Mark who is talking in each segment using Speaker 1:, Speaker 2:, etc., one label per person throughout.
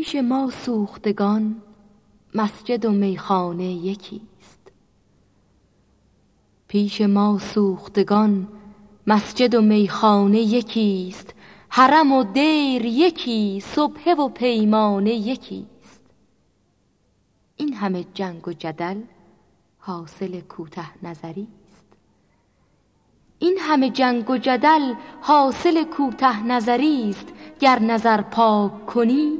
Speaker 1: پیش ما سوختگان مسجد و میخانه یکیست. پیش ما سوختگان مسجد و میخانه یکیست. حرم و دیر یکی، سبحه و پیمانه یکیست. این همه جنگ و جدل حاصل کوته نظری است. این همه جنگ و جدل حاصل کوته نظری است. گر نظر پاک کنی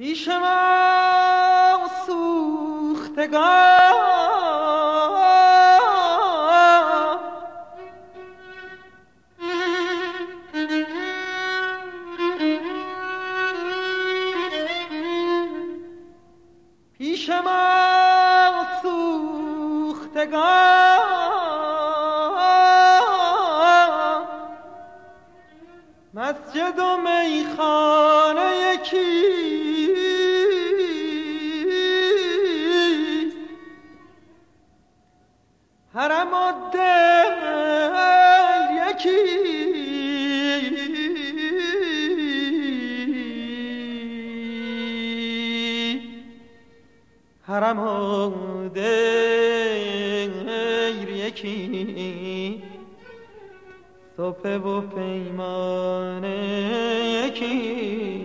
Speaker 2: پیش ما سوختگان پیش ما سوختگان مسجد و میخانه یکی حرم و دل یکی حرم و دل یکی صبح و پیمانه یکی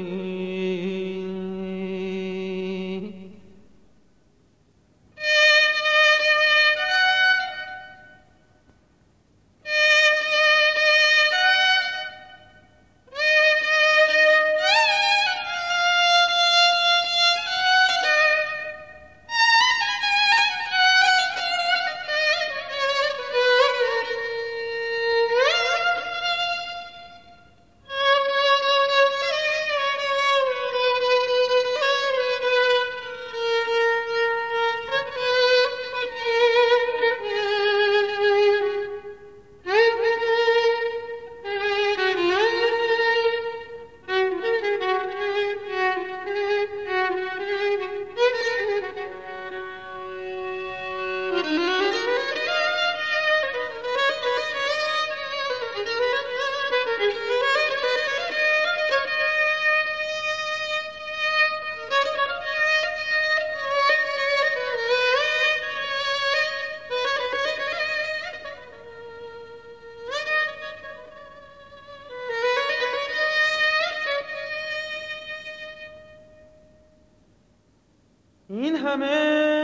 Speaker 2: این همه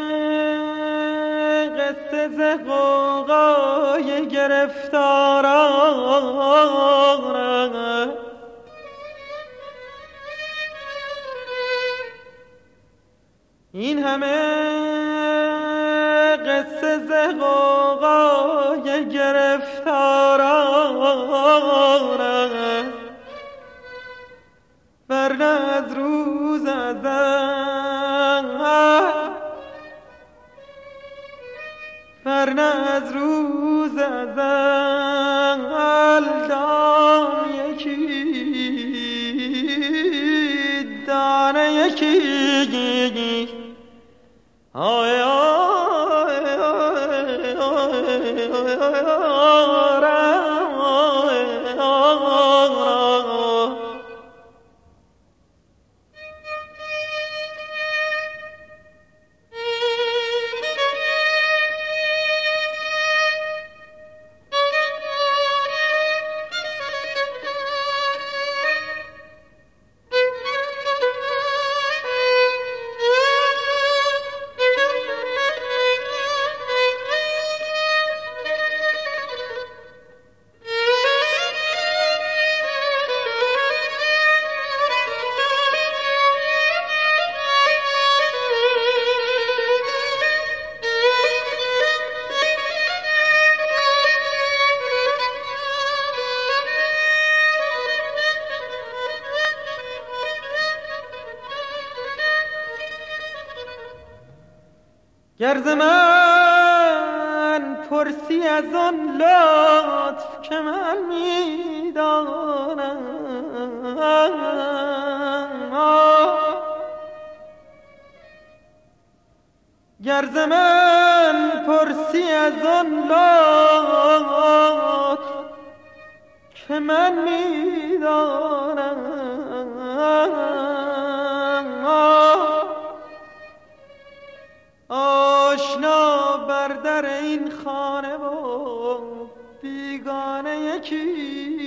Speaker 2: قصه ز غوغای گرفتاران این همه قصه ز غوغای گرفتاران ورنه از روز ورنه از روز ازل دام یکی دانه یکی آی آی آی گر ز من پرسی از آن لطف که من میدانم گر ز من پرسی از آن لطف که من میدانم آشنا بر در این خانه و بیگانه یکی